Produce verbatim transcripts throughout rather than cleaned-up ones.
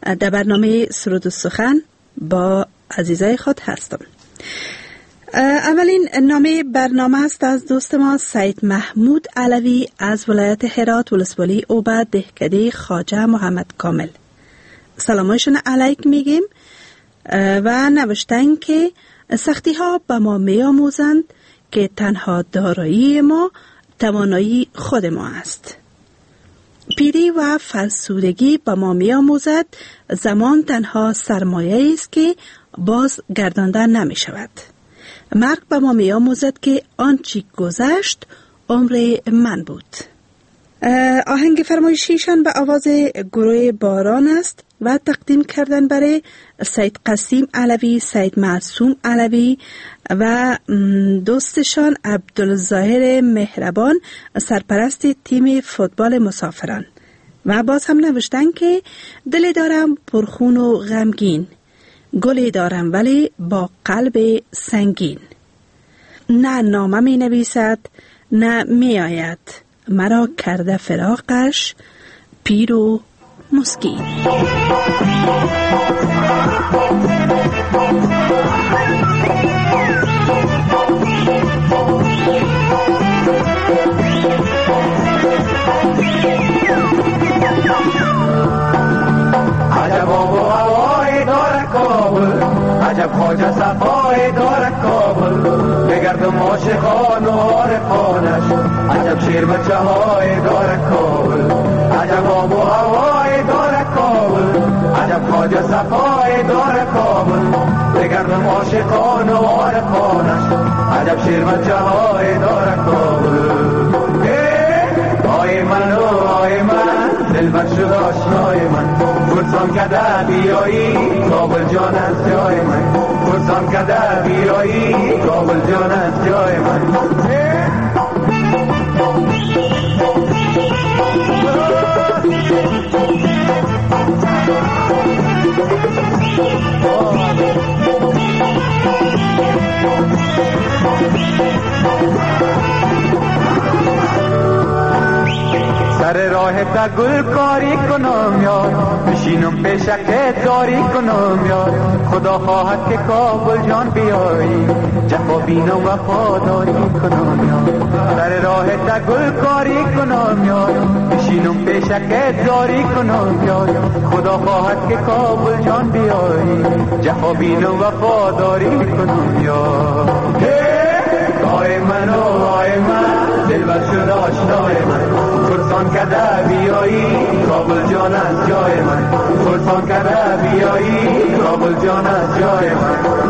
در برنامه سرود و سخن با عزیزای خود هستم. اولین نامه برنامه است از دوست ما سید محمود علوی از ولایت هرات ولسوالی اوبه دهکده خواجه محمد کامل. سلامایشون علیک میگیم و نوشتن که سختی ها به ما می آموزند که تنها دارایی ما توانایی خود ما است. پیری و فرسودگی به ما می آموزد زمان تنها سرمایه است که باز گردانده نمی شود. مرگ به ما می آموزد که آنچه گذشت عمر من بود. آهنگ فرمایشیشان به آواز گروه باران است و تقدیم کردن برای سید قسیم علوی، سید معصوم علوی و دوستشان عبدالظاهر مهربان، سرپرست تیم فوتبال مسافران. و باز هم نوشتن که دلی دارم پرخون و غمگین، گلی دارم ولی با قلب سنگین. نه نامه می نویسد نه می آید، مرا کرده فراقش پیر و مسکین. عجب آب و هوای داره کابل، عجب خواجه صفای داره کابل، بگردم عاشقان و عارفانش، عجب شیر بچه های داره کابل. عجب آب و هوای داره کابل، عجب خواجه صفای داره کابل، بگردم عاشقان و عارفانش، عجب شیر بچه های داره کابل. آی من و آی من دلبر شد آشنای من، پرسان کده بیایی کابل جان از جای من، پرسان کده بیایی کابل جان از جای من. سر راه تا گل کاری کنم یار، بشینم پیشکت داری کنم یار، خدا خواهد که کابل جان بیایی، جفا بینم وفاداری کنم یار. سر راه تا گل کاری کنم یار، بشینم پیشکت داری کنم یار، خدا خواهد که کابل جان بیایی، جفا بینم وفاداری کنم یار. آی من و آی من دلبر شد آشنای من، پرسان کده بیایی کابل جان از جای من، پرسان کده بیایی کابل جان از جای من.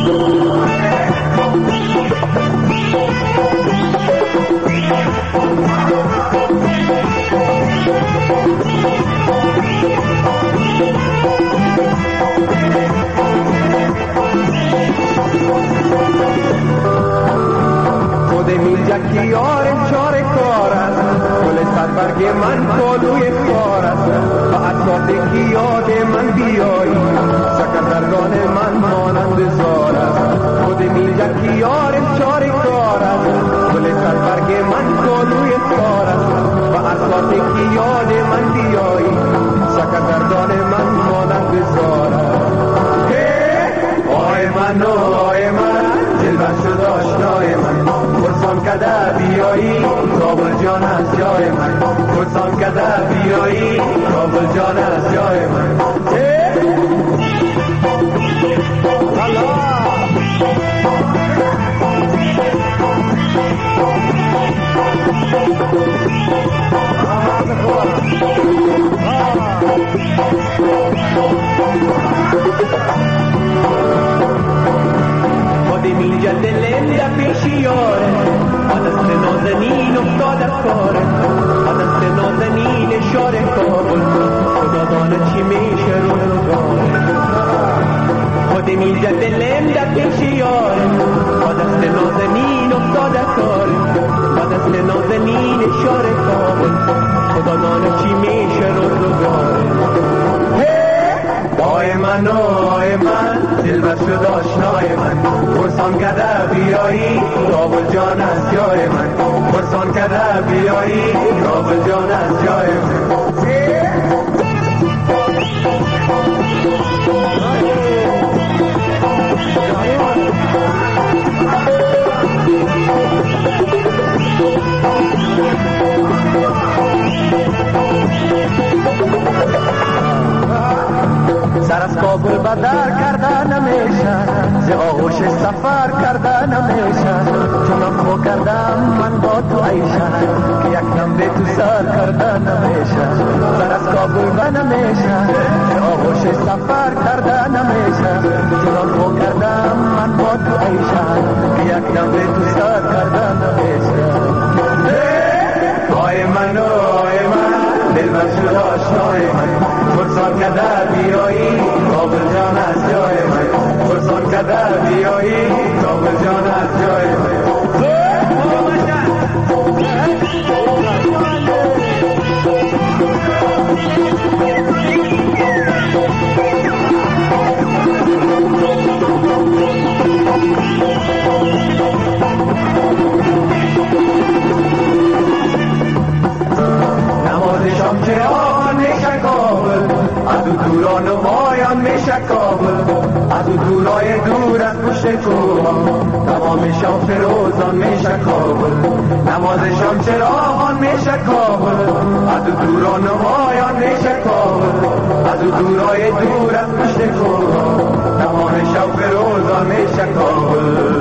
خود میجا کی یارم چاره کار است، گل سربرگ من کالوی کار است، با اساس کی یاد من بیایی، سکندرگان من مانند زار است. خود میجا کی یارم چاره کار است، گل سربرگ من کالوی کار است، با اساس کی یاد من بیایی، سکندرگان من مانند زار است. آی من و آی من دلبر شد آشنای من، پرسان کده بیایی کابل جان از جای من، پرسان کده بیایی کابل جان از جای من. خودی میجا دلم در پیشی یاره، آدست نازنین افتاد از کاره، آدست نازنین شاره کابل، خدا دانه چی میشه روزگاره. خودی میجا دلم در پیشی یاره، آدست نازنین افتاد از کاره، آدست نازنین شاره کابل، خدا دانه چی میشه روزگاره. آی من و آی من دلبر شد آشنای من، پرسان کده بیایی کابل جان از جای من، پرسان کده بیایی کابل جان از جای من. از کابل بدر کردن نمیشه، ز آغوش سفر کردن نمیشه. چون خو کردم من با تو عیشه، که یک دم به تو سر کردن نمیشه. سر از کابل به نمیشه، ز آغوش سفر کردن نمیشه. چون خو کردم من با تو عیشه، که یک دم به تو سر کردن نمیشه. آی من آی من دل بر شد آشنای من، فرسان که در بیایی کابل جان از جای من. فرسان که در بیایی کابل جان از جای من. نمازشم که آن میشه کابل، از او دوران و مایان میشه کابل. از او دورای دور از پشت کوها، تمامشم فروزان میشه کابل. نمازشم چراغان میشه کابل، از او دوران و مایان میشه کابل. از او دورای دور از پشت کوها، تمامشم فروزان میشه کابل.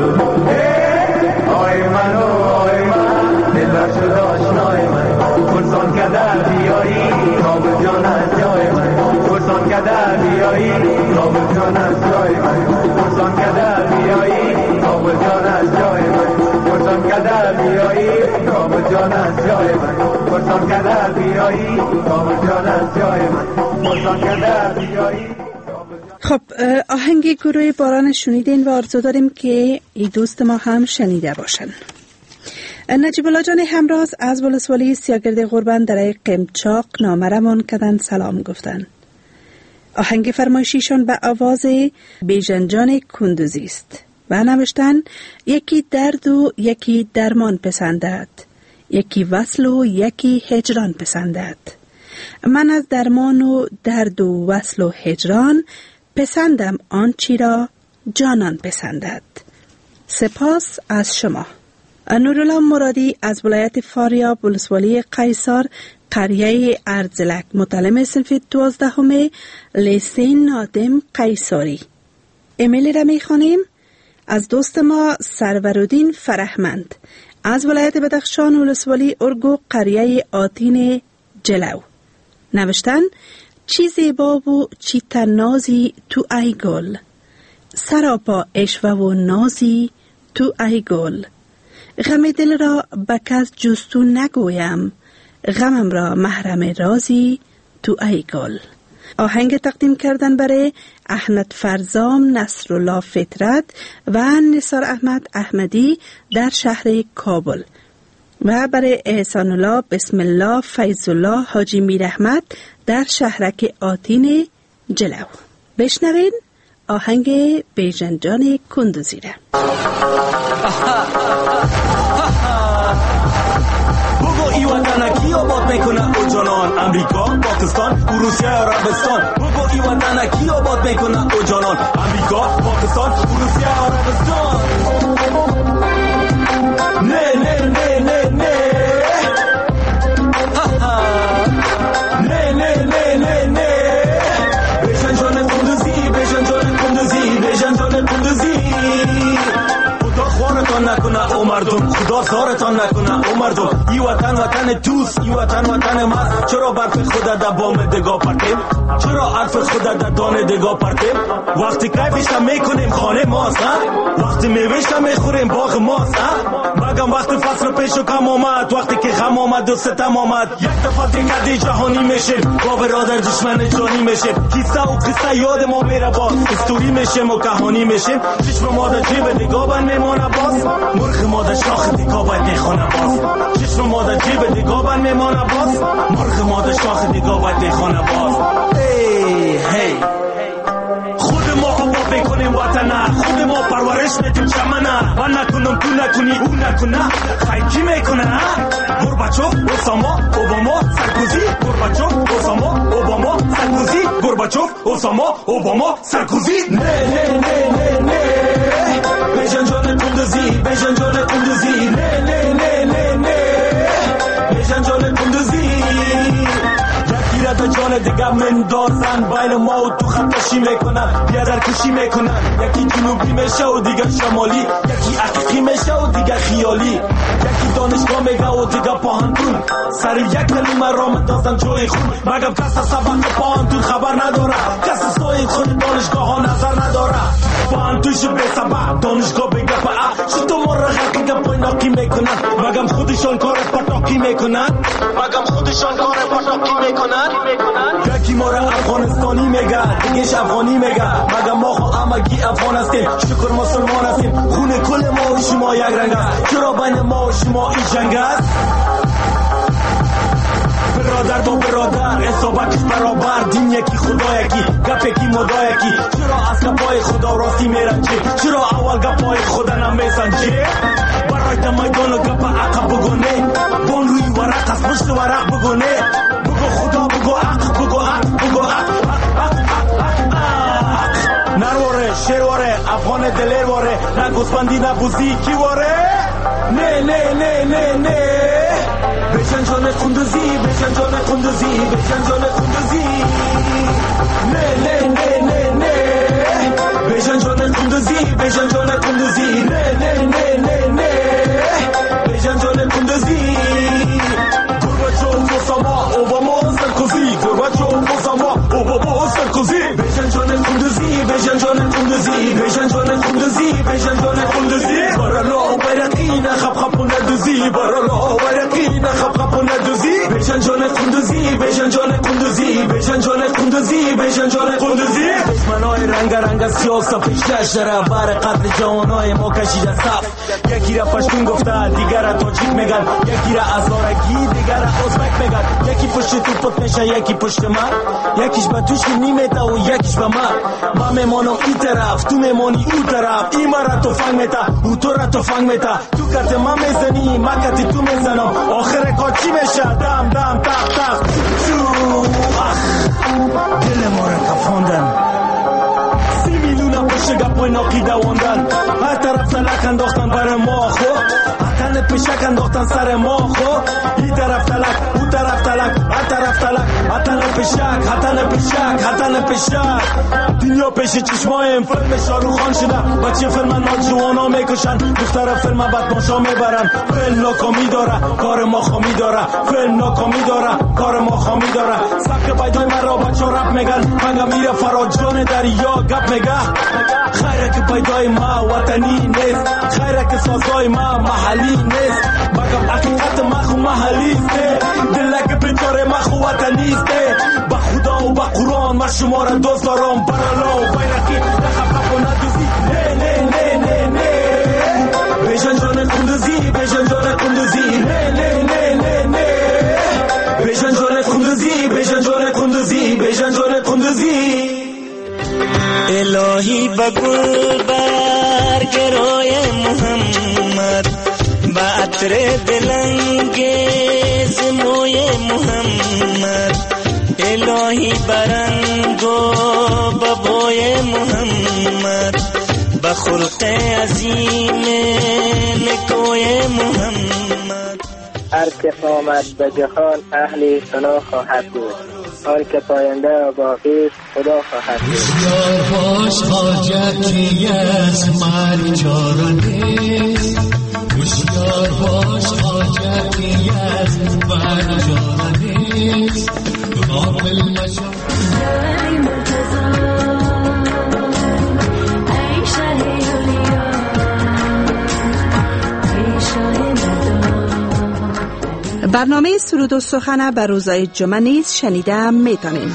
آی من آی من دل بر شد آشنای من، فرسان که در بیایی کابل جان از جای من. فرسان که در بیایی کابل جان از جای من. فرسان که در بیایی کابل جان از جای من. فرسان که در بیایی کابل جان از جای من. فرسان که در بیایی کابل جان از جای من. فرسان که در بیایی. خب آهنگ گروه باران شنیدین و آرزو داریم که این دوست ما هم شنیده باشن. نجیب الله جان همراز از ولسوالی سیاگرد قربان در قمچاق نامرمان کدن سلام گفتن. آهنگ فرمایشیشان به آواز بیژن کندوزی است و نوشتن یکی درد و یکی درمان پسندد، یکی وصل و یکی هجران پسندد. من از درمان و درد و وصل و هجران پسندم آنچی را جانان پسندد. سپاس از شما. نورالله مرادی از ولایت فاریاب ولسوالی قیصر قریه ارزلک متعلم صنف دوازدهم لیسه نادم قیصری. ایمیل را می خوانیم از دوست ما سرورالدین فرهمند از ولایت بدخشان ولسوالی ارگو قریه آتین جلو. نوشتن چی زیبا و چی تنازی تو ای گل، سراپا اشوه و نازی تو ای گل. غم دل را به کس جستو نگویم، غمم را محرم رازی تو ای گل. آهنگ تقدیم کردن برای احمد فرزام نصرالله فطرت و نثار احمد احمدی در شهر کابل و برای احسان الله بسم الله فیض الله حاجی میر احمد در شهرک آتین جلو. بشنوین آهنگ بیژن جان کندوزی را. بگو ای وطن کی آباد میکنه او جانان، امریکا، پاکستان، روسیه، عربستان. بگو ای وطن کی آباد میکنه او جانان، امریکا، پاکستان، روسیه، عربستان. نه نه نه نه نه نه نه نه نه نه بیژن جان کندوزی، بیژن جان کندوزی، بیژن جان کندوزی. خدا خوارتان نکنه او مردم، خدا سارتان نکنه او مردم. ای وطن وطن دوست، ای وطن وطن ماست. چرا برف خدا در بام دگاه پرتیم، چرا حرف خدا در دانه دگاه پرتیم. وقتی کیفش میکنیم خانه ماست، وقتی میوهش میخوریم باغ ماست. مگم وقتی فصل پیش و کم آمد، وقتی که غم آمد و ستم آمد، یک دفعه دیگه جهانی میشیم، با برادر دشمن جانی میشیم. کیسه و قصه یاد ما میره باز، استوری میشیم و کهانی میشیم. چشم ما در جیب دیگاه بند میمونه باز، مرغ ما در شاخ دیگاه باید میخونه باز. چشم ما در جیب دیگاه بند میمونه باز، مرغ ما در شاخ دیگاه باید میخونه باز. هی هی خود ما آباد میکنیم وطن، خود ما پرورش میدیم چمنه. من نکنم تو نکنی او نکنه، خیلی کی میکنه؟ گورباچوف، اوساما، اوباما، سرکوزی. گورباچوف، اوساما، اوباما، سرکوزی. گورباچوف، اوساما، اوباما، سرکوزی. نه نه نه نه نه بیژن جان کندوزی، بیژن جان کندوزی. نه نه نه نه نه بیژن جان کندوزی. یکی را در جان بار دیگه مندازن بین ما و تو خطشی میکنن بیادر کشی میکنن یکی جنوبی میشه و دیگه شمالی یکی حقیقی میشه و دیگه خیالی یکی دانشگاه میگه و دیگه پاهنتون سر یک کلمه را مندازن جوی خون مگم کس سبق پاهنتون خبر نداره کس سوی خود دانشگاه ها نظر نداره پاهنتونش به سبق دانشگاه بگه پا شتو مرغه که گپ ناکی میکنن مگم خودشان کار پتاکی میکنن مگم خودشان کار پتاکی میکنن یکی ما را افغانستانی میگه دیگهش افغانی میگه مگم ما خو همگی افغان هستیم شکر مسلمان هستیم خون کل ما و شما یک رنگ است چرا بین ما و شما این جنگ است برادر با برادر اصابتش برابر دین یکی خدا یکی گپ یکی مدا یکی چرا از گپای خدا راستی میرنجی چرا اول گپای خدا نمیسنجی برای میدان و گپ عقب بگونه بون روی ورق از پشت ورق بگونه بگو خدا بگو عقب بگو عقب بگو عقب نرواره شیرواره افغان دلیر واره نه گسپندی نه بوزی کی واره نه نه نه نه نه بشن جان کندوزی بشن جان کندوزی بشن جان کندوزی نه نه نه نه نه بشن جان کندوزی بشن جان کندوزی نه نه نه نه نه بشن جان کندوزی گورباچوف اوساما اوباما سرکوزی گورباچوف اوساما اوباما سرکوزی بشن جان کندوزی بشن جان کندوزی بشن جان کندوزی بشن جان کندوزی برالا بیرقی نخب خب ندوزی برالا بیرقی نخب خب ندوزی بشن جان کندوزی بشن جان کندوزی بشن جان کندوزی بشن جان کندوزی دشمنای رنگ رنگ سیاه سفیدش در بر قتل جوانای ما کشیده صف یکی را پشتون گفته دیگر را تاجیک میگن یکی را ازارگی دیگر را ازبک میگن یکی پشت تو پت میشه یکی پشت من یکیش به توش نیمیته و یکیش به من من میمانم این طرف تو میمانی اون طرف این مرا تو فنگ میته او تو را تو فنگ میته تو کت من میزنی من کت تو میزنم آخر کار چی میشه دم دم تق تق چو اخ دل ما را کفاندن سی میلیون پشت گپای ناقی دواندن هر طرف سلک انداختن بر ما خو تن پشک انداختن سر ما خو این طرف تلک اون طرف تلک هر طرف تلک هتن پشک هتن پشک هتن پشک دنیا پیش چشمایم فیلم شاروخ خان شده بچه فیلم نوجوانا میکشن دختر فیلم بدماشا میبرن فیلم ناکامی داره کار ما خامی داره فیلم ناکامی داره کار ما خامی داره سبک پیدای من را بچه رپ میگن منگم میره فراجان دریا گپ میگه خیره که پیدای ما وطنی نیست خیره که سازای ما محلی نیست بگم حقیقت ما خو محلی است دلک بیچاره ما خو وطنی است با خدا و با قرآن ما شما را دوست دارم برالا و بیرقی نخب خب و ندوزی نه نه نه نه نه بشن جان کندوزی بشن جان کندوزی نه نه نه نه نه بشن جان کندوزی بشن جان کندوزی بشن جان کندوزی الهی بگل برگ روی محمد با عطر دلانگیز موی محمد الهی برنگو ببوی محمد با خلق عظیم نکوی محمد هر که آمد به جهان اهل ثنا خواهد بود هر که پاینده و باقی است خدا خواهد بود بسیار باش حاجتی از مرگ چاره نیست بسیار باش حاجتی از مرگ چاره نیست غافل مشو ای مرتضی ای شه اولیا ای شه برنامه سرود و سخن بر روزهای جمعه نیز شنیده میتونیم.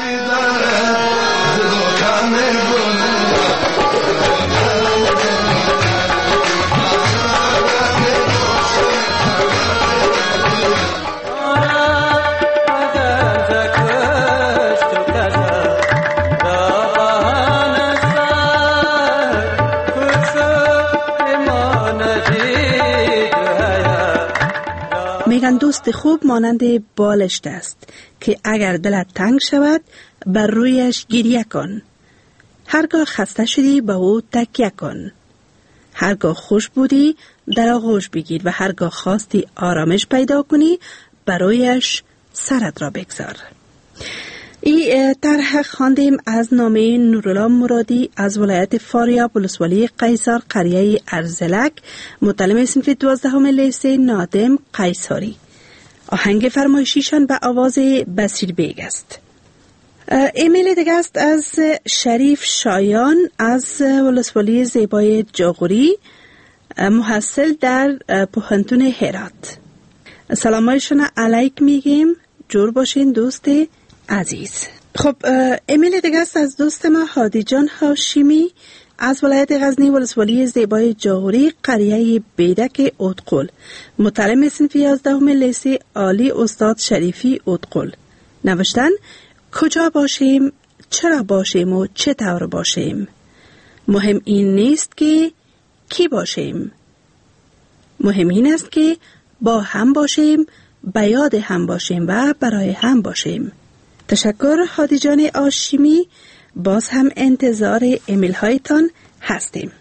میگن دوست خوب مانند بالشت است که اگر دلت تنگ شود بر رویش گریه کن. هرگاه خسته شدی به او تکیه کن. هرگاه خوش بودی در آغوش بگیر و هرگاه خواستی آرامش پیدا کنی بر رویش سرت را بگذار. ای طرح خواندیم از نامه نورالله مرادی از ولایت فاریاب ولسوالی قیصر قریه ارزلک، متعلم صنف دوازدهم لیسه نادم قیصری. آهنگ فرمایشیشان به آواز بصیر بیگ است. ایمیل دیگه است از شریف شایان از ولسوالی زیبای جاغوری، محصل در پوهنتون هرات. سلامایشان علیک میگیم، جور باشین دوست عزیز. خب ایمیل دیگه است از دوست ما هادی جان هاشمی از ولایت غزنی ولسوالی زیبای جاغوری قریه بیدک اودقل، متعلم صنف یازدهم لیسه عالی استاد شریفی اودقل. نوشتن کجا باشیم، چرا باشیم و چه طور باشیم. مهم این نیست که کی باشیم، مهم این است که با هم باشیم، به یاد هم باشیم و برای هم باشیم. تشکر هادی جان هاشمی، باز هم انتظار ایمیل هایتان هستیم.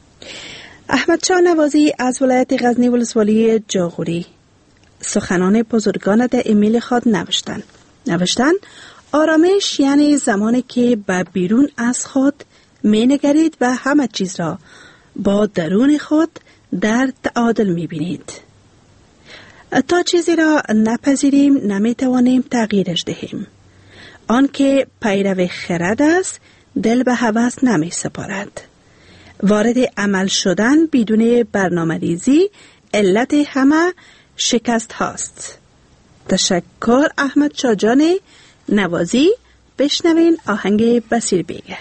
احمد شاه نوازی از ولایت غزنی ولسوالی جاغوری سخنان بزرگان در ایمیل خود نوشتن. نوشتن آرامش یعنی زمانی که به بیرون از خود می نگرید و همه چیز را با درون خود در تعادل می بینید. تا چیزی را نپذیریم نمی توانیم تغییرش دهیم. آن که پیرو خرد است دل به هوس نمی سپارد. وارد عمل شدن بدون برنامه‌ریزی علت همه شکست هاست. تشکر احمد شاه جان نوازی. بشنوین آهنگ بصیر بیگه.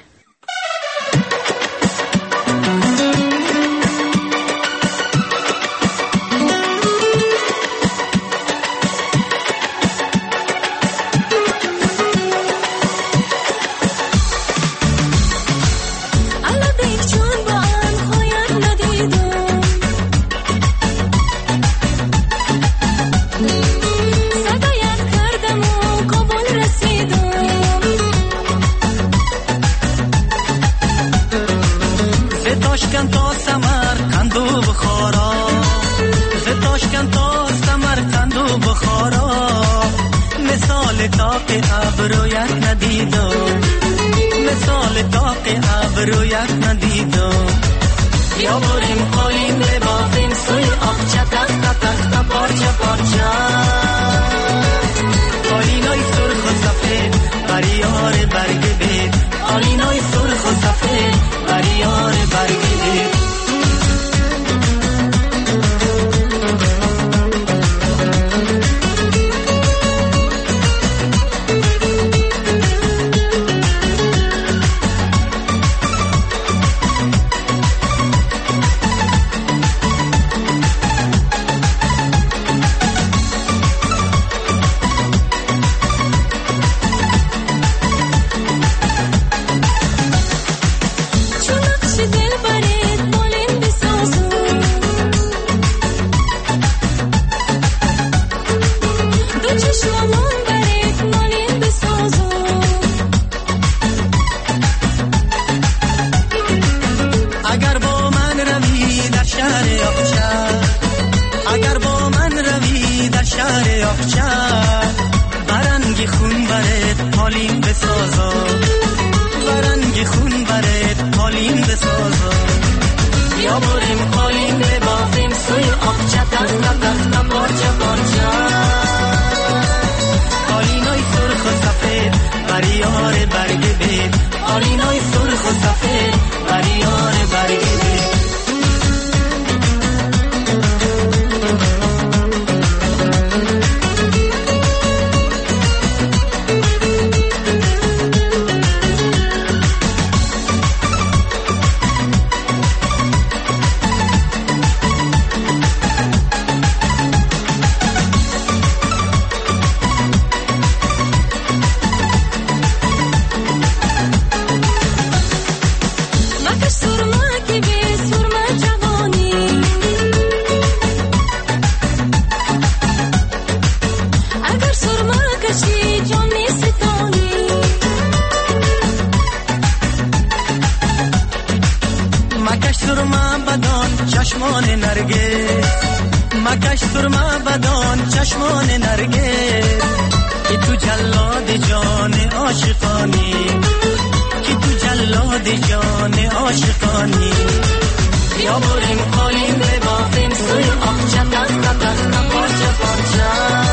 مکش سرما بدان چشمان نرگس که تو جلاد جان عاشقانی، که تو جلاد جان عاشقانی. بیا بریم قالین ببافیم سوی آخچن دست دست پاچه پاچه،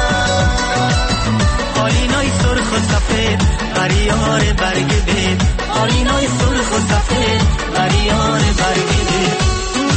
قالینای سرخ و سفید غریار برگ بید، قالینای سرخ و سفید غریار برگ بید.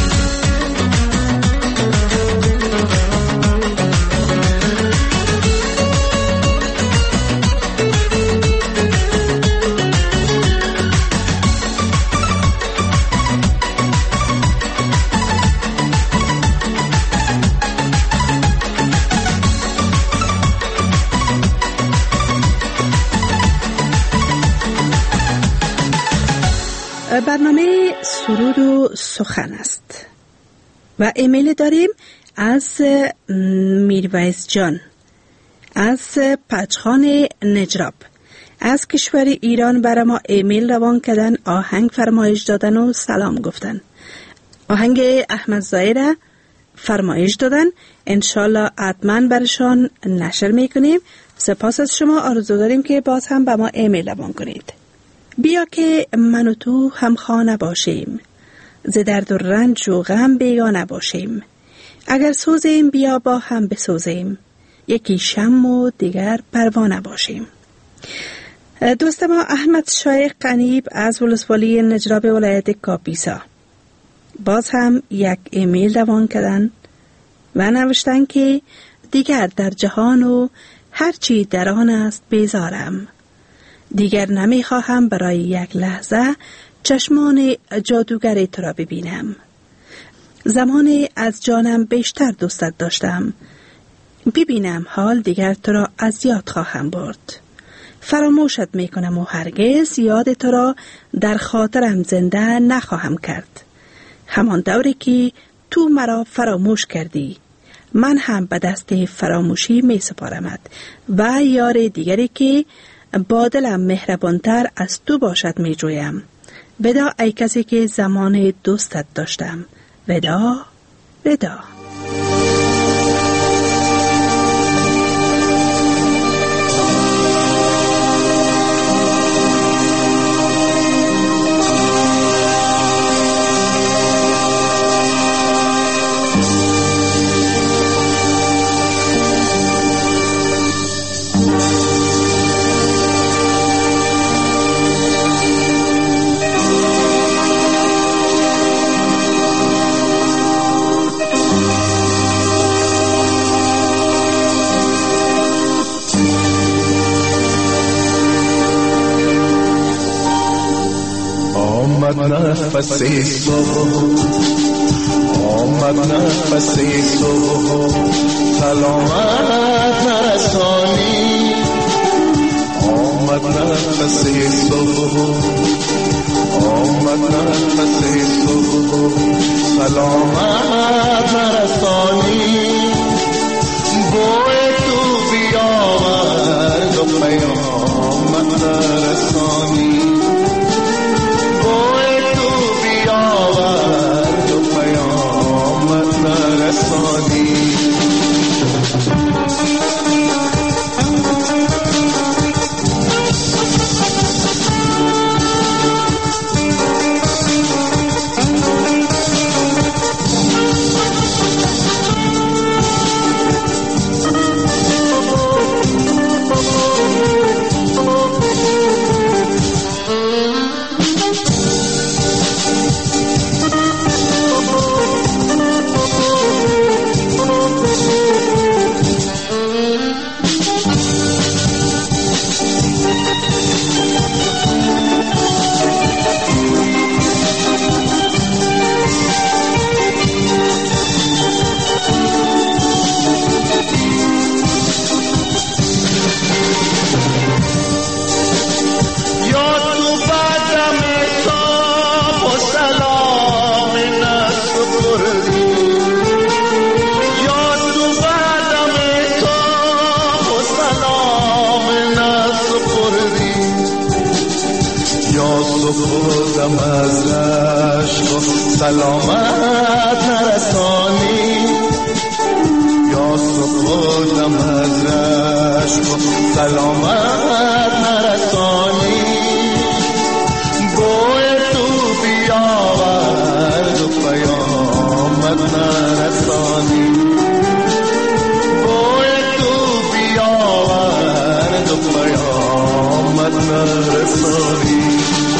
برنامه سرود و سخن است و ایمیل داریم از میرویس جان از پچخان نجراب از کشور ایران. برای ما ایمیل روان کردن، آهنگ فرمایش دادن و سلام گفتن. آهنگ احمد ظاهر فرمایش دادن، انشالله حتما برشان نشر میکنیم. سپاس از شما، آرزو داریم که باز هم به ما ایمیل روان کنید. بیا که من و تو هم خانه باشیم، ز درد و رنج و غم بیگانه باشیم. اگر سوزیم بیا با هم بسوزیم، یکی شمع و دیگر پروانه باشیم. دوست ما احمد شایخ قنیب از ولسوالی نجراب ولایت کاپیسا باز هم یک ایمیل روان کردن و نوشتن که دیگر در جهان و هرچی در آن است بیزارم. دیگر نمیخواهم برای یک لحظه چشمان جادوگر تو را ببینم. زمانی از جانم بیشتر دوستت داشتم، ببینم حال دیگر تو را از یاد خواهم برد. فراموشت میکنم و هرگز یاد تو را در خاطرم زنده نخواهم کرد. همان دوری که تو مرا فراموش کردی، من هم به دست فراموشی می سپارمت و یار دیگری که با دلم مهربانتر از تو باشد می جویم. ودا ای کسی که زمان دوستت داشتم. ودا ودا. نفس صبح آمد، نفس صبح سلامت نرسانی. آمد نفس صبح آمد، نفس صبح سلامت نرسانی. بوی تو بیاورد و پیامت نرسانی. سلامت نرسانی، یا سپردم از رشک و سلامت نرسانی بوی تو بیاورد و پیامت نرسانی بوی تو بیاورد و پیامت نرسانی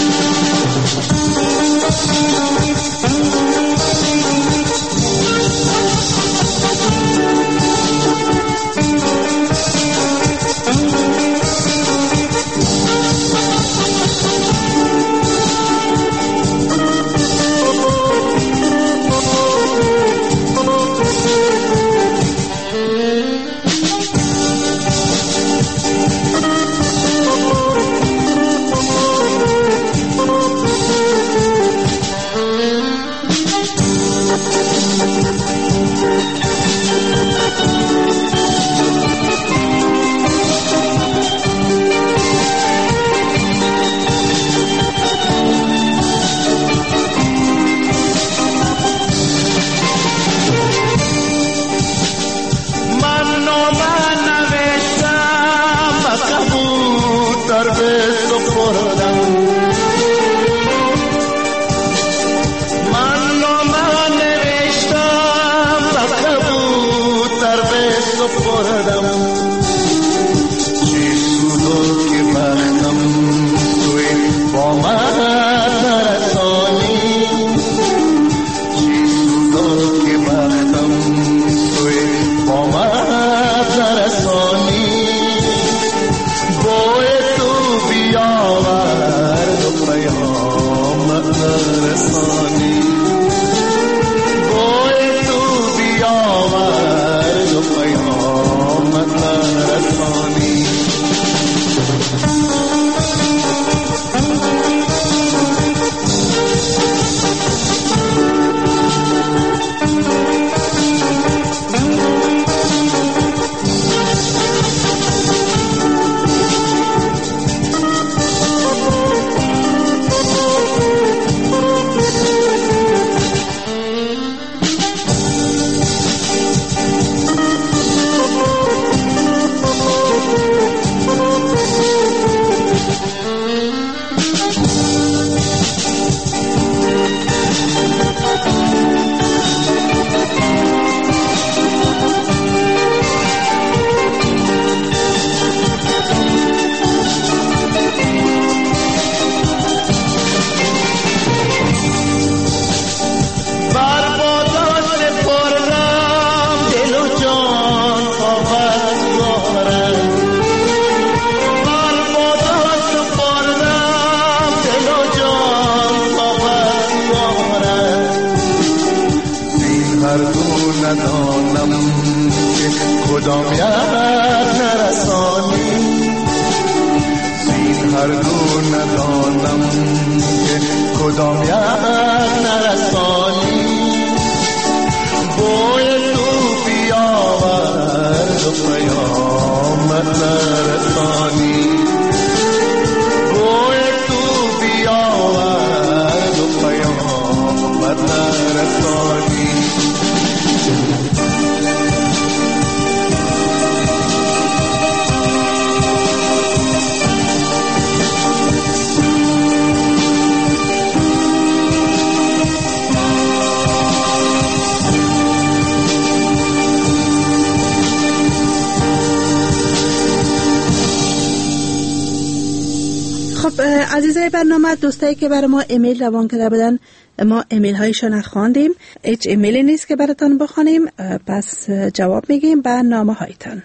عزیزای برنامه، دوستایی که برای ما ایمیل روان کرده بودن، ما ایمیل هایشون نخواندیم، هیچ ایمیلی نیست که براتون بخونیم، پس جواب میگیم به نامه هایتان.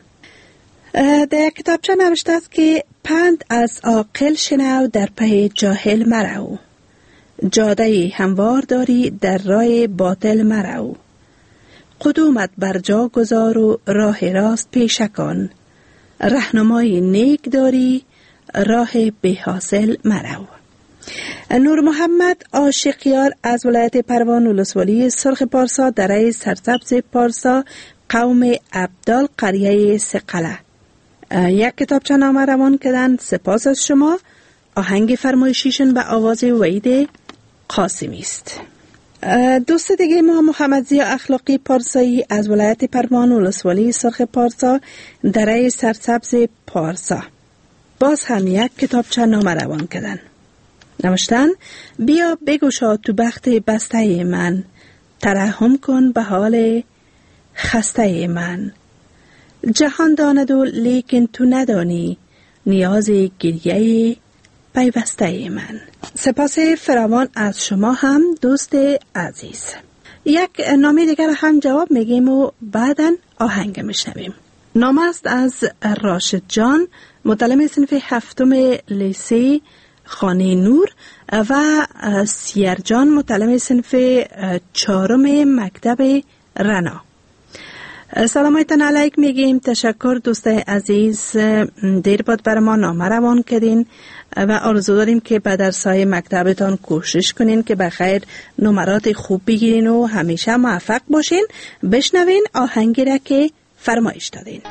در کتابچه نوشته است که پند از عاقل شنو در پی جاهل مرو، جاده هموار داری در راه باطل مرو، قدومت بر جا گذار و راه راست پیشه کن، راهنمای نیک داری راه بی حاصل مرو. نور محمد عاشقیار از ولایت پروان ولسوالی سرخ پارسا دره سرسبز پارسا قوم عبدال قریه سقله یک کتابچه نامه روان کردن. سپاس از شما. آهنگ فرمایشیشون به آواز وحید قاسمی است. دوست دیگه ما محمد ضیا اخلاقی پارسایی از ولایت پروان ولسوالی سرخ پارسا دره سرسبز پارسا باز هم یک کتابچه نامه روان کردن. نوشتن بیا بگوشا تو بخت بسته من، ترحم کن به حال خسته من. جهان داند و لیکن تو ندانی، نیاز گریه پیوسته من. سپاس فراوان از شما هم دوست عزیز. یک نامه دیگر هم جواب میگیم و بعداً آهنگ میشنویم. نامه است از راشد جان، متعلم صنف هفتم لیسه خانه نور و سیر جان، متعلم صنف چهارم مکتب رنا. سلامتان علیک میگیم. تشکر دوست عزیز، دیر بود بر ما نامه روان کردین و آرزو داریم که به درس‌های مکتبتان کوشش کنین که بخیر نمرات خوب بگیرین و همیشه موفق باشین. بشنوین آهنگی را که فرمایش دادین.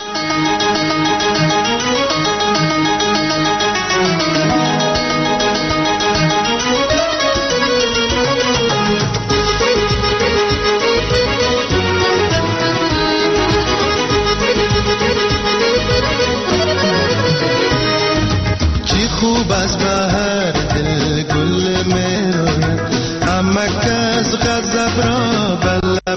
خوب از بهر دل گل میروید، اما کس غضب را به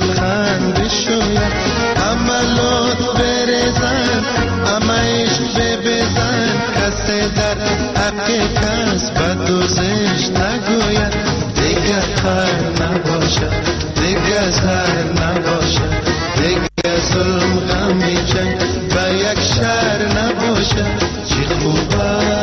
لبخند بشوید. اما لطف بریزن، اما عشق ببزن، کسی در حق کس بد و زشت نگوید. دیگه خیر نباشد، دیگه زهر نباشد، دیگه ظلم غمی جنگ و یک شهر نباشد. چی خوبه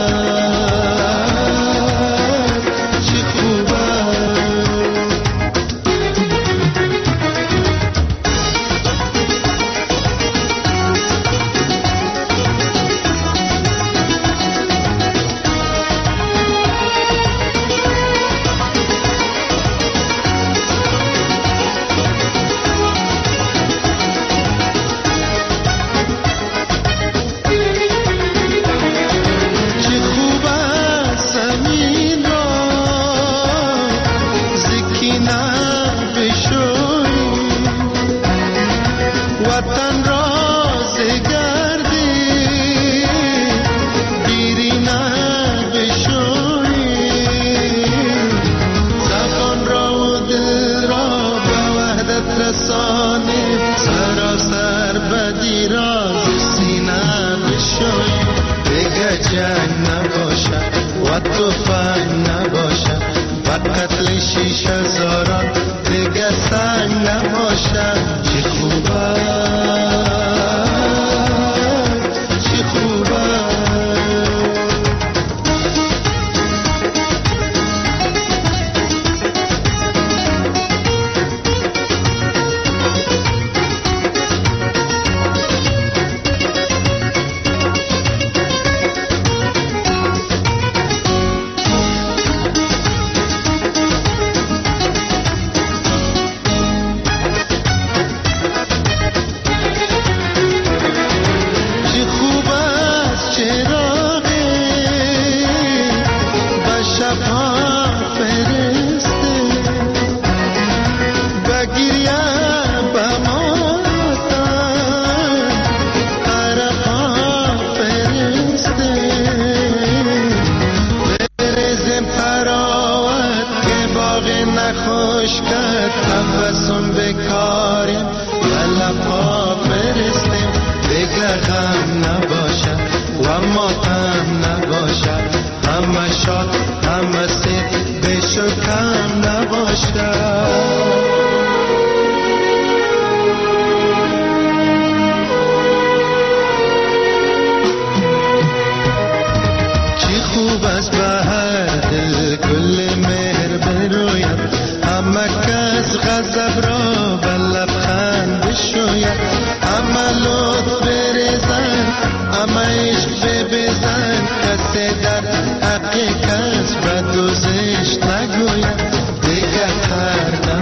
در حق کس بد و زشت نگوید. دیگه خر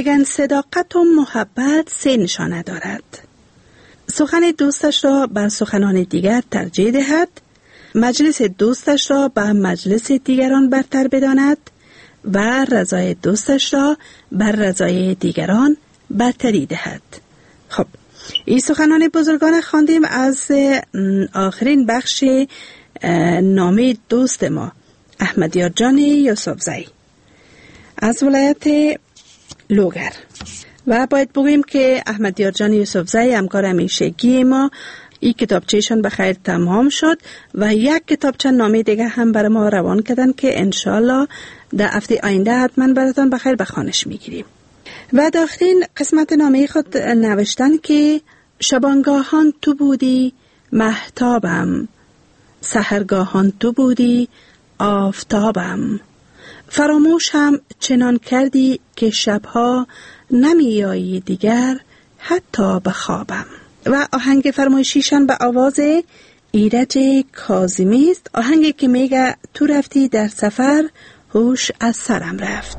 میگن صداقت و محبت سه نشانه دارد. سخن دوستش را بر سخنان دیگر ترجیح دهد، مجلس دوستش را بر مجلس دیگران برتر بداند و رضای دوستش را بر رضای دیگران برتری دهد. خب این سخنان بزرگان خواندیم از آخرین بخش نامه دوست ما احمدیار جان یوسفزئی از ولایت لوگر. و باید بگوییم که احمدیار جان یوسفزئی همکار همیشگی ما، این کتابچهشان بخیر تمام شد و یک کتابچه نامه دیگه هم برای ما روان کردن که انشالله در هفته آینده حتما براتون بخیر بخوانش میگیریم. و داخلین قسمت نامه خود نوشتن که شبانگاهان تو بودی مهتابم، سحرگاهان تو بودی آفتابم، فراموش هم چنان کردی که شبها نمیایی دیگر حتی به خوابم. و آهنگ فرمایشیشان به آواز ایرج کاظمی است، آهنگی که میگه تو رفتی در سفر هوش از سرم رفت.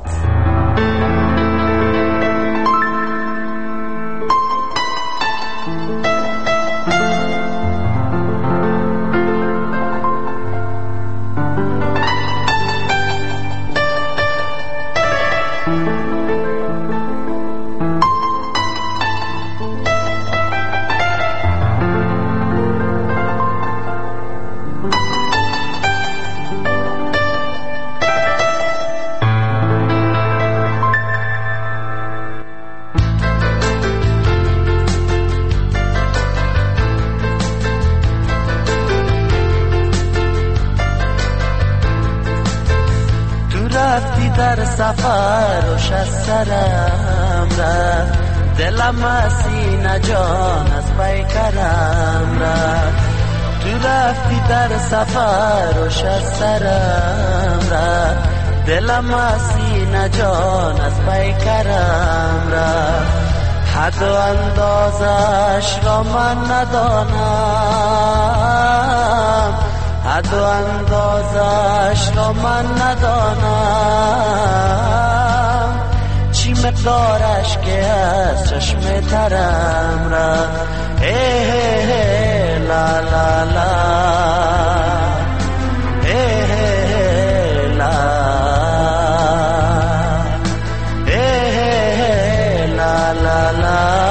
در سفرش از سرم رفت، دلم از سینه جان از پیکرم رفت. تو رفتی در سفرش از سرم رفت، دلم از سینه جان از پیکرم رفت. حد و اندازش را من ندانم، حد و اندازش را من ندانم، چی مقدارش که از چشم ترم را. هی هی لا لا لا، هی هی لا، هی لا لا لا.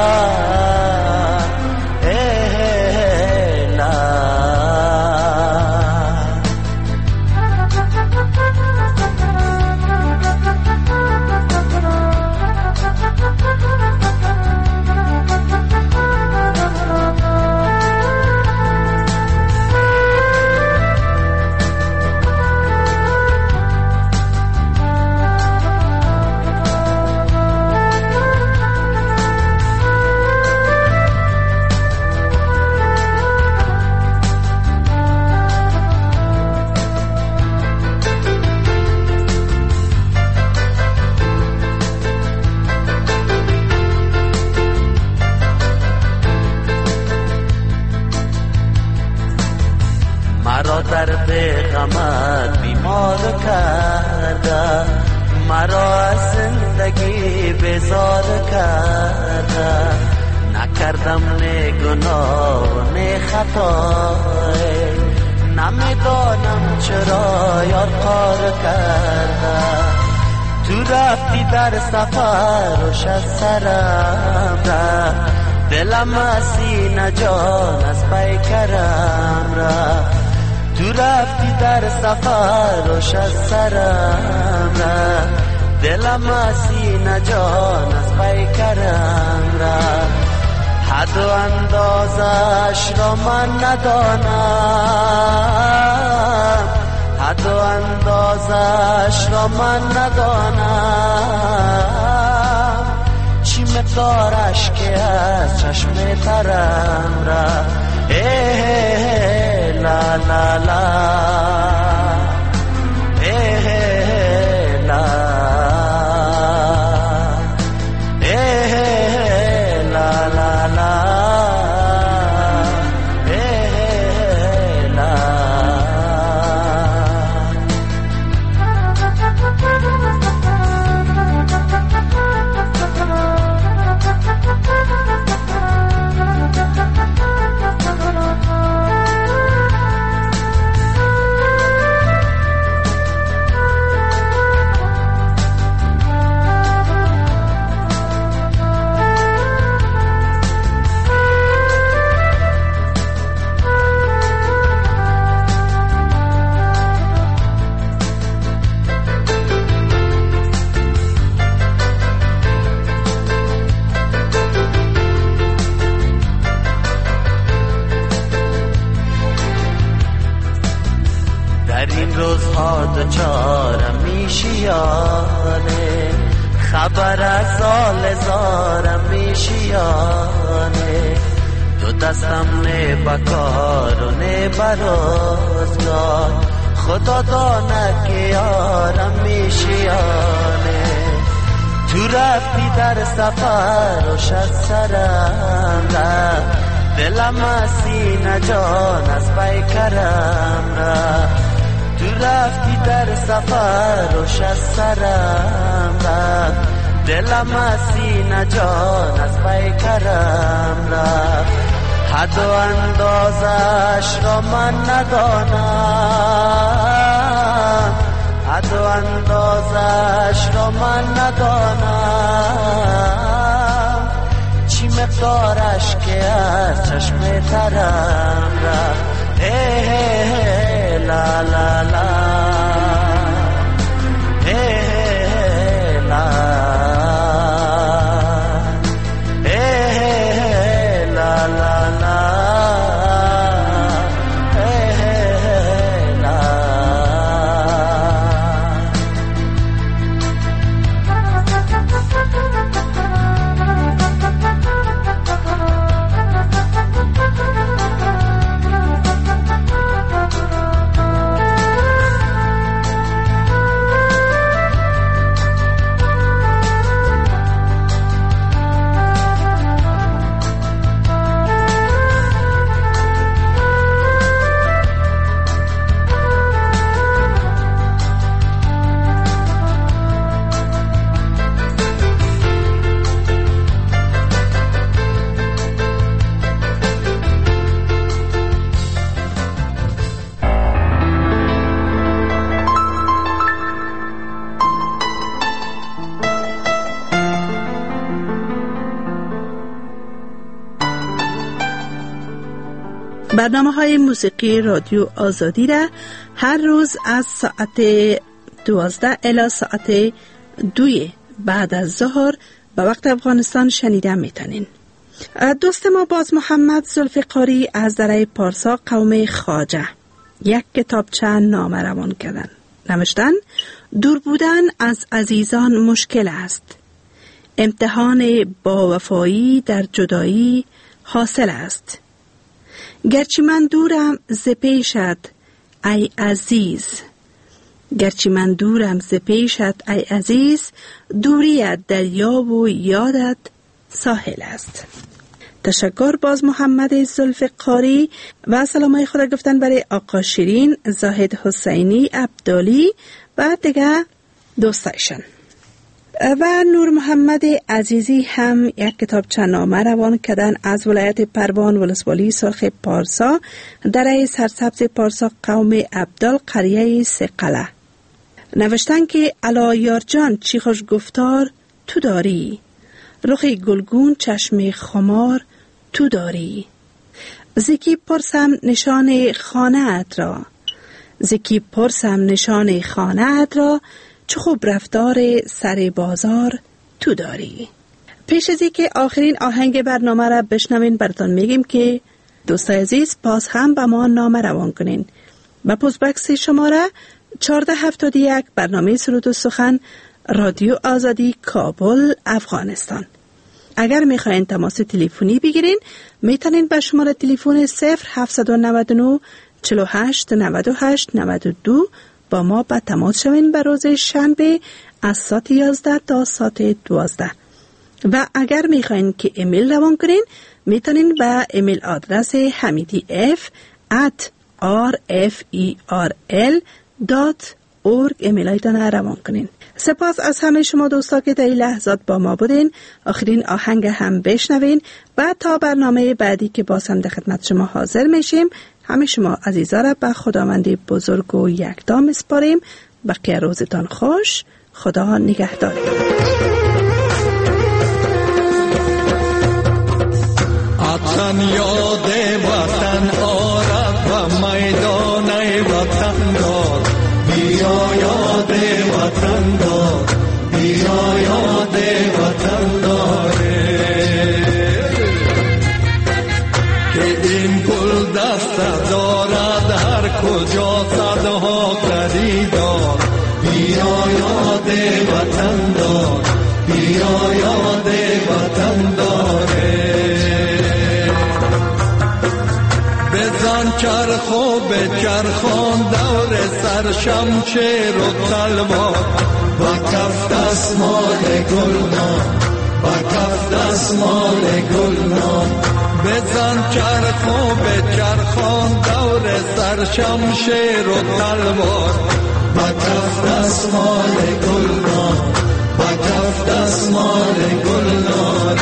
درد غمت بیمار کرده، مرا از زندگی بیزار کرده. نکردم نه گناه و نه خطای، نمیدانم چرا یار کار کرده. تو رفتی در سفرش از سرم رفت، دلم از سینه جان از پیکرم رفت. تو رفتی در سفرش از سرم رفت، دلم از سینه جان از پیکرم رفت. حد و اندازش را من ندانم، حد و اندازش را من ندانم، چی مقدارش که از چشم ترم رفت. هی لا لا لا، هی لا، هی لا لا لا، هی لا. روزها دوچارم میشیانه خبر از سال زارم میشیانه دو دستم نه بکار و نه برازگار خدا دانه که یارم میشیانه تو رفتی در سفر و شد سرم رفت دلم سینه جان از پیکرم رفت تو رفتی در سفر و شد سرم رفت دلم سینه جان از پیکرم رفت حد و اندازش را من ندانم حد و اندازش را من ندانم چی مقدارش که از چشم ترم رفت هی هی لا لا لا هی هی لا هی لا لا لا برنامه های موسیقی رادیو آزادی را هر روز از ساعت دوازده الی ساعت دوی بعد از ظهر به وقت افغانستان شنیده میتونین. دوست ما باز محمد ذوالفقاری از دره پارسا قوم خواجه یک کتابچه نامه روان کردن. نوشتن دور بودن از عزیزان مشکل است. امتحان با وفایی در جدایی حاصل است. گرچه من دورم ز پیشت ای عزیز گرچه من دورم ز پیشت ای عزیز دوریت دریا و یادت ساحل است. تشکر باز محمد ذوالفقاری و سلامای خدا گفتن برای آقا شیرین، زاهد حسینی، عبدالی و دیگه دوستایشان. و نور محمد عزیزی هم یک کتابچه نامه روان کردن از ولایت پروان ولسوالی سرخ پارسا دره سرسبز پارسا قوم عبدال قریه سقله. نوشتن که الا یار جان چی خوش گفتار تو داری، رخ گلگون چشم خمار تو داری. زکی پرسم نشان خانه ات را، زکی پرسم نشان خانه ات را، چه خوب رفتار سر بازار تو داری. پیش از اینکه آخرین آهنگ برنامه را بشنوین براتون میگیم که دوستای عزیز باز هم به ما نامه روان کنین و پست بکس شماره چهارده هفتاد و یک برنامه سرود و سخن رادیو آزادی کابل افغانستان. اگر میخواین تماس تلفنی بگیرین میتونین به شماره تلفن صفر هفتصد و نود و نه چهل و هشت نود و هشت نود و دو با ما به تماس شوین به روز شنبه از ساعت یازده تا ساعت دوازده. و اگر میخواین که ایمیل روان کنین میتونین به ایمیل آدرس حمیدی اف ات آر اف ای آر ال دات اورگ ایمیل ایتان روان کنین. سپاس از همه شما دوستا که در این لحظات با ما بودین. آخرین آهنگ هم بشنوین و تا برنامه بعدی که باز هم در خدمت شما حاضر میشیم همه شما عزیزا را به خداوند بزرگ و یکتا میسپاریم. بقیه روزتان خوش. خدا نگهدار. وطن یاد وطن آرد و میدان وطن داد، بیا یاد وطن داد، بیا یاد وطن داره که این پل دست دارد هر کجا صدها کردی وطن دار، بیا یاد وطن داره. بزن چرخو به چرخان دور سر شمشیر و تلوار، با کف دستمال گلنار، با کف دستمال گلنار. بزن چرخو به چرخان دور سر شمشیر و تلوار، با کف دستمال گلنار، با کف دستمال گلنار.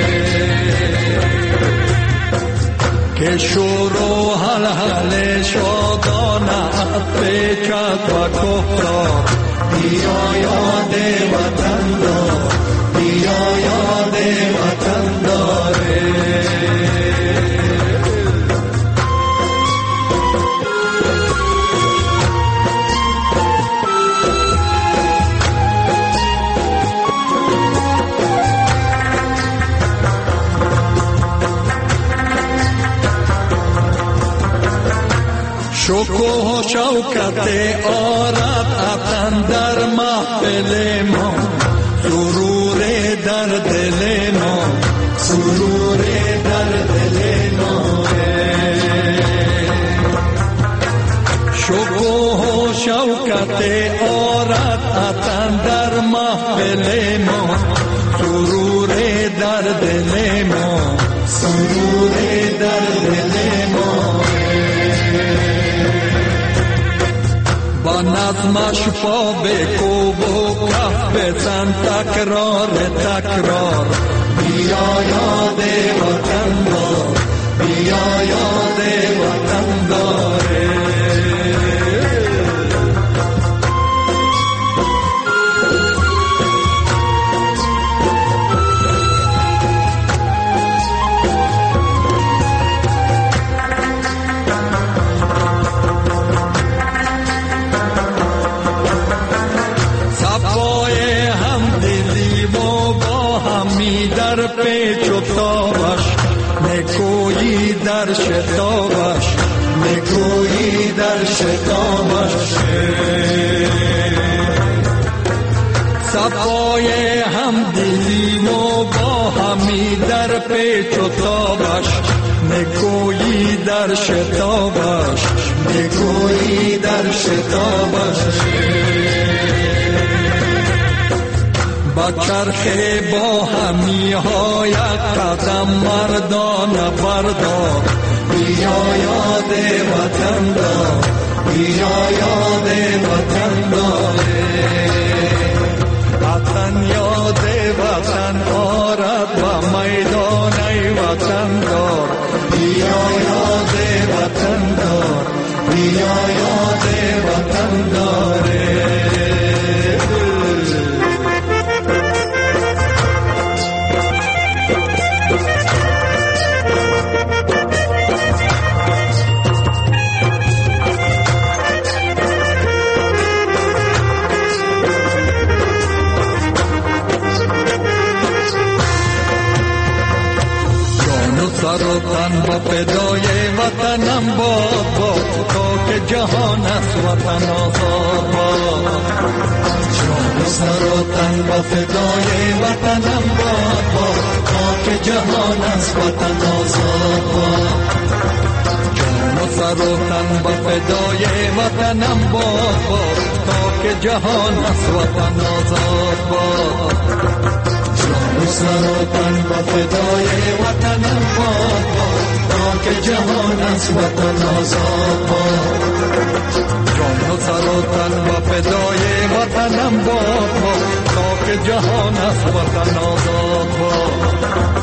که شور و حلحل شادانه پیچد و کفتار، بیا یاد وطن دار، بیا یاد وطن داره. شکوه و شوکت آرد عطن در محفل ما، سرور در دل ما، سرور در دل ما. شکوه و شوکت آرد عطن در محفل ما، سرور در دل ما، سرور در دل ما. با نظمش پا بکوب و کف بزن تکرار تکرار، بیا یاد وطن دار، بیا یاد وطن داره. در پیچ و تابش نکویی در شتابش، نکویی در شتابش. صفای همدلی و با همی در پیچ و تابش، نکویی در شتابش، نکویی در شتابش. با چرخه با همی های قدم مردان بردار، بیا یاد وطن دار، بیا یاد وطن داره. وطن یاد وطن آرد و میدان وطن دار، بیا یاد وطن دار، بیا یاد وطن داره. سر و تن با فدای وطنم باد باد، تا که جهان است وطن آزاد باد. جان و سر و تن با فدای وطنم باد باد، تا که جهان است وطن آزاد باد. جان و سر و تن با فدای وطنم باد باد، تا که جهان است وطن آزاد باد. جان و سر و تن با فدای وطنم باد باد، تا که جهان است وطن آزاد باد. جان و سر و تن با فدای وطنم باد باد، تا که جهان است وطن آزاد باد.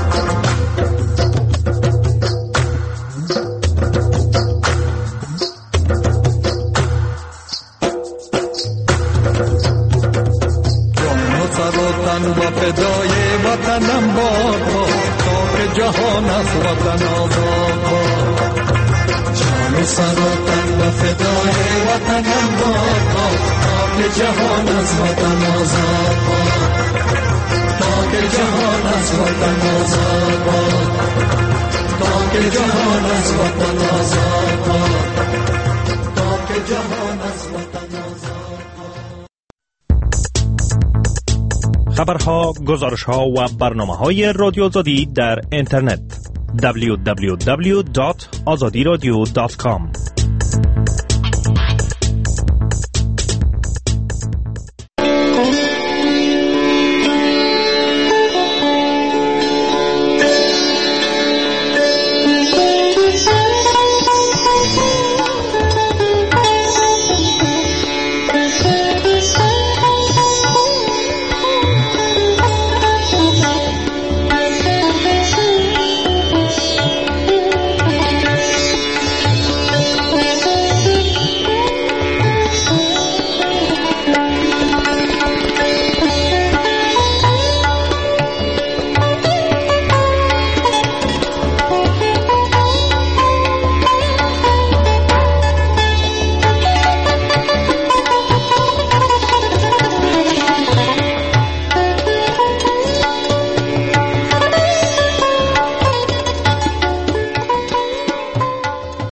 و فدای وطنم باد باد، تا که جهان است وطن آزاد باد. جان و سر و تن و فدای وطنم باد باد، تا که جهان است وطن آزاد باد. تا که جهان است وطن آزاد باد، تا که جهان است وطن آزاد باد، تا که جهان است وطن آزاد باد. خبرها، گزارشها و برنامه‌های رادیو آزادی در اینترنت دبلیو دبلیو دبلیو دات آزادی رادیو دات کام.